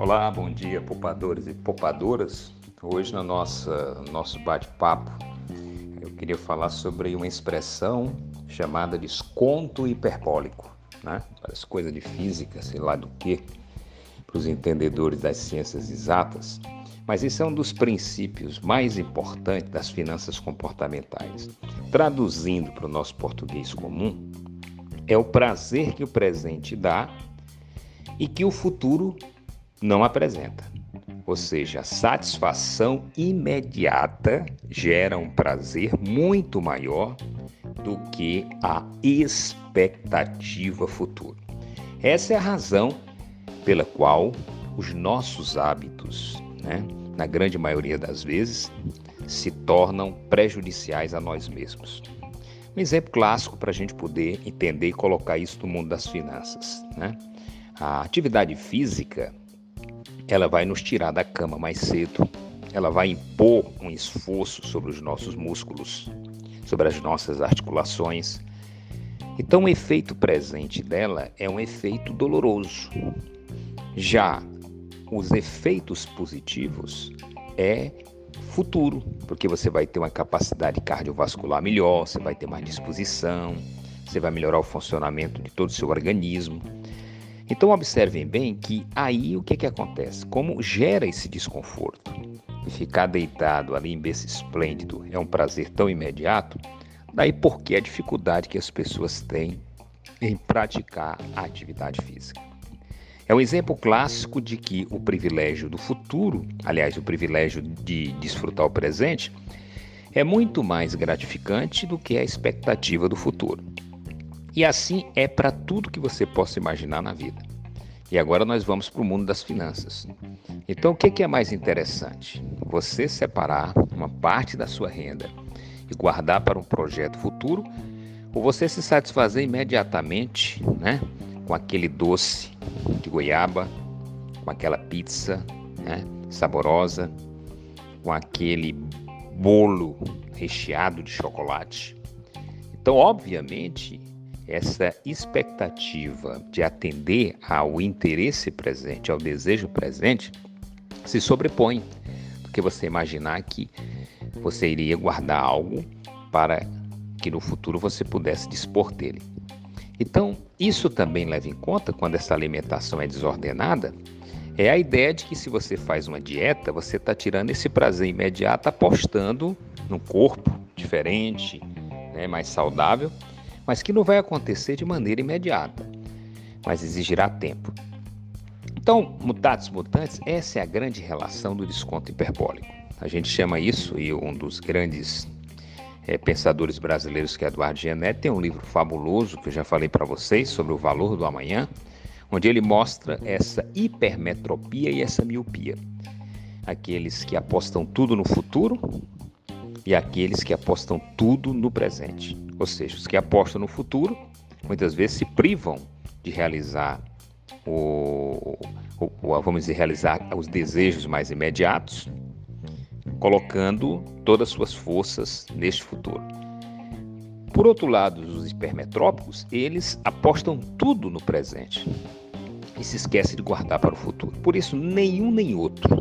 Olá, bom dia, poupadores e poupadoras. Hoje no nosso bate-papo eu queria falar sobre uma expressão chamada desconto hiperbólico, né? Parece coisa de física, sei lá do que, para os entendedores das ciências exatas, mas esse é um dos princípios mais importantes das finanças comportamentais. Traduzindo para o nosso português comum, é o prazer que o presente dá e que o futuro não apresenta. Ou seja, a satisfação imediata gera um prazer muito maior do que a expectativa futura. Essa é a razão pela qual os nossos hábitos, na grande maioria das vezes, se tornam prejudiciais a nós mesmos. Um exemplo clássico para a gente poder entender e colocar isso no mundo das finanças, A atividade física, ela vai nos tirar da cama mais cedo, ela vai impor um esforço sobre os nossos músculos, sobre as nossas articulações. Então, o efeito presente dela é um efeito doloroso. Já os efeitos positivos é futuro, porque você vai ter uma capacidade cardiovascular melhor, você vai ter mais disposição, você vai melhorar o funcionamento de todo o seu organismo. Então observem bem que aí o que acontece? Como gera esse desconforto e ficar deitado ali em berço esplêndido é um prazer tão imediato, daí porque a dificuldade que as pessoas têm em praticar a atividade física. É um exemplo clássico de que o privilégio do futuro, aliás, o privilégio de desfrutar o presente, é muito mais gratificante do que a expectativa do futuro. E assim é para tudo que você possa imaginar na vida. E agora nós vamos para o mundo das finanças. Então, o que é mais interessante? Você separar uma parte da sua renda e guardar para um projeto futuro, ou você se satisfazer imediatamente, com aquele doce de goiaba, com aquela pizza, saborosa, com aquele bolo recheado de chocolate. Então, obviamente, essa expectativa de atender ao interesse presente, ao desejo presente, se sobrepõe, porque você imaginar que você iria guardar algo para que no futuro você pudesse dispor dele. Então, isso também leva em conta, quando essa alimentação é desordenada, é a ideia de que se você faz uma dieta, você está tirando esse prazer imediato, apostando num corpo diferente, mais saudável, mas que não vai acontecer de maneira imediata, mas exigirá tempo. Então, mutatis mutandis, essa é a grande relação do desconto hiperbólico. A gente chama isso, e um dos grandes pensadores brasileiros, que é Eduardo Gianetti, tem um livro fabuloso, que eu já falei para vocês, sobre o valor do amanhã, onde ele mostra essa hipermetropia e essa miopia. Aqueles que apostam tudo no futuro e aqueles que apostam tudo no presente. Ou seja, os que apostam no futuro, muitas vezes se privam de realizar realizar os desejos mais imediatos, colocando todas as suas forças neste futuro. Por outro lado, os hipermetrópicos, eles apostam tudo no presente e se esquecem de guardar para o futuro. Por isso, nenhum nem outro,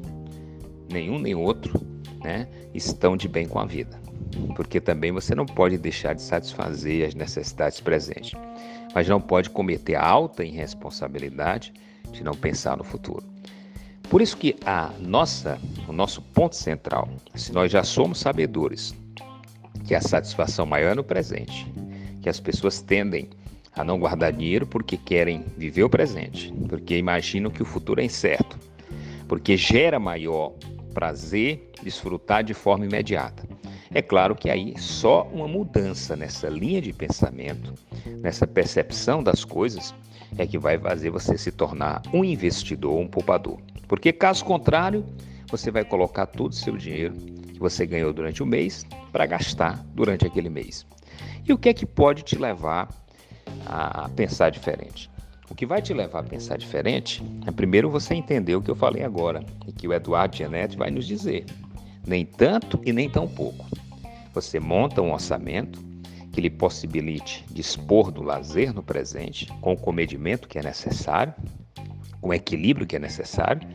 estão de bem com a vida. Porque também você não pode deixar de satisfazer as necessidades presentes, mas não pode cometer a alta irresponsabilidade de não pensar no futuro. Por isso que o nosso ponto central, se nós já somos sabedores que a satisfação maior é no presente, que as pessoas tendem a não guardar dinheiro porque querem viver o presente, porque imaginam que o futuro é incerto, porque gera maior prazer desfrutar de forma imediata. É claro que aí só uma mudança nessa linha de pensamento, nessa percepção das coisas, é que vai fazer você se tornar um investidor, um poupador. Porque caso contrário, você vai colocar todo o seu dinheiro que você ganhou durante o mês para gastar durante aquele mês. E o que é que pode te levar a pensar diferente? O que vai te levar a pensar diferente é primeiro você entender o que eu falei agora e que o Eduardo Gianetti vai nos dizer. Nem tanto e nem tão pouco. Você monta um orçamento que lhe possibilite dispor do lazer no presente, com o comedimento que é necessário, com o equilíbrio que é necessário,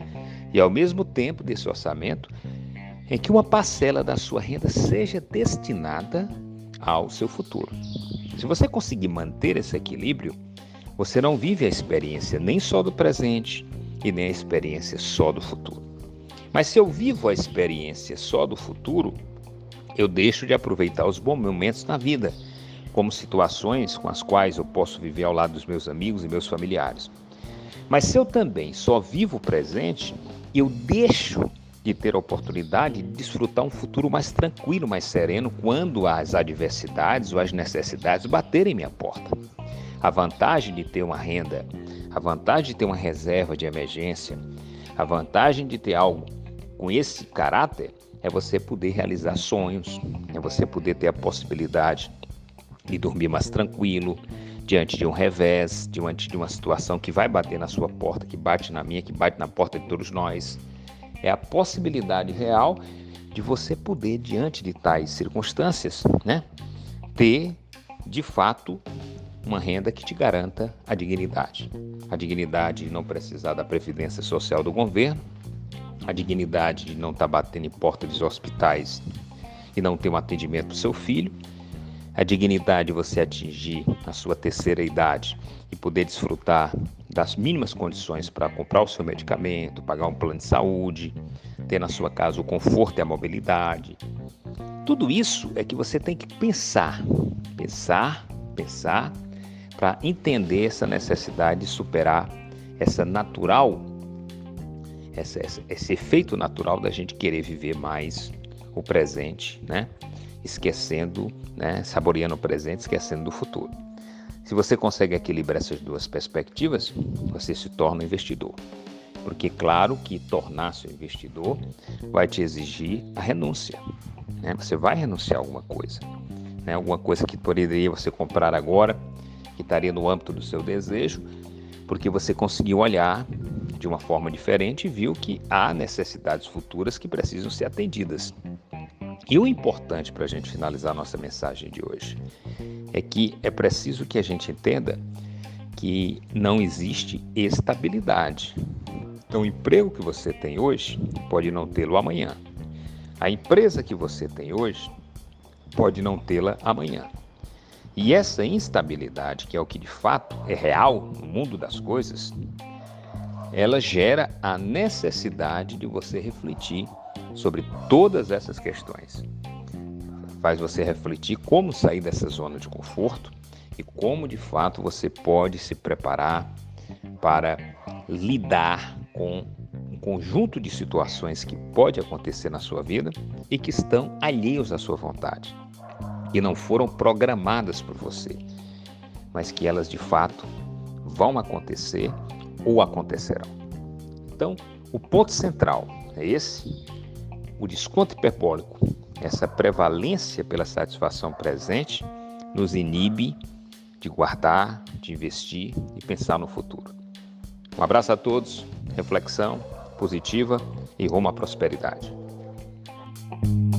e ao mesmo tempo desse orçamento em que uma parcela da sua renda seja destinada ao seu futuro. Se você conseguir manter esse equilíbrio, você não vive a experiência nem só do presente e nem a experiência só do futuro. Mas se eu vivo a experiência só do futuro, eu deixo de aproveitar os bons momentos na vida, como situações com as quais eu posso viver ao lado dos meus amigos e meus familiares. Mas se eu também só vivo o presente, eu deixo de ter a oportunidade de desfrutar um futuro mais tranquilo, mais sereno, quando as adversidades ou as necessidades baterem minha porta. A vantagem de ter uma renda, a vantagem de ter uma reserva de emergência, a vantagem de ter algo com esse caráter é você poder realizar sonhos, é você poder ter a possibilidade de dormir mais tranquilo, diante de um revés, diante de uma situação que vai bater na sua porta, que bate na minha, que bate na porta de todos nós. É a possibilidade real de você poder, diante de tais circunstâncias, ter, de fato, uma renda que te garanta a dignidade. A dignidade de não precisar da previdência social do governo, a dignidade de não estar batendo em porta dos hospitais e não ter um atendimento para o seu filho, a dignidade de você atingir a sua terceira idade e poder desfrutar das mínimas condições para comprar o seu medicamento, pagar um plano de saúde, ter na sua casa o conforto e a mobilidade. Tudo isso é que você tem que pensar para entender essa necessidade de superar esse efeito natural da gente querer viver mais o presente, esquecendo, saboreando o presente, esquecendo do futuro. Se você consegue equilibrar essas duas perspectivas, você se torna um investidor. Porque claro que tornar-se um investidor vai te exigir a renúncia. Você vai renunciar a alguma coisa. Alguma coisa que poderia você comprar agora, que estaria no âmbito do seu desejo, porque você conseguiu olhar de uma forma diferente e viu que há necessidades futuras que precisam ser atendidas. E o importante para a gente finalizar a nossa mensagem de hoje é que é preciso que a gente entenda que não existe estabilidade. Então, o emprego que você tem hoje pode não tê-lo amanhã. A empresa que você tem hoje pode não tê-la amanhã. E essa instabilidade, que é o que de fato é real no mundo das coisas, ela gera a necessidade de você refletir sobre todas essas questões. Faz você refletir como sair dessa zona de conforto e como de fato você pode se preparar para lidar com um conjunto de situações que pode acontecer na sua vida e que estão alheios à sua vontade e não foram programadas por você, mas que elas de fato vão acontecer ou acontecerão. Então, o ponto central é esse: o desconto hiperbólico, essa prevalência pela satisfação presente, nos inibe de guardar, de investir e pensar no futuro. Um abraço a todos, reflexão positiva e rumo à prosperidade.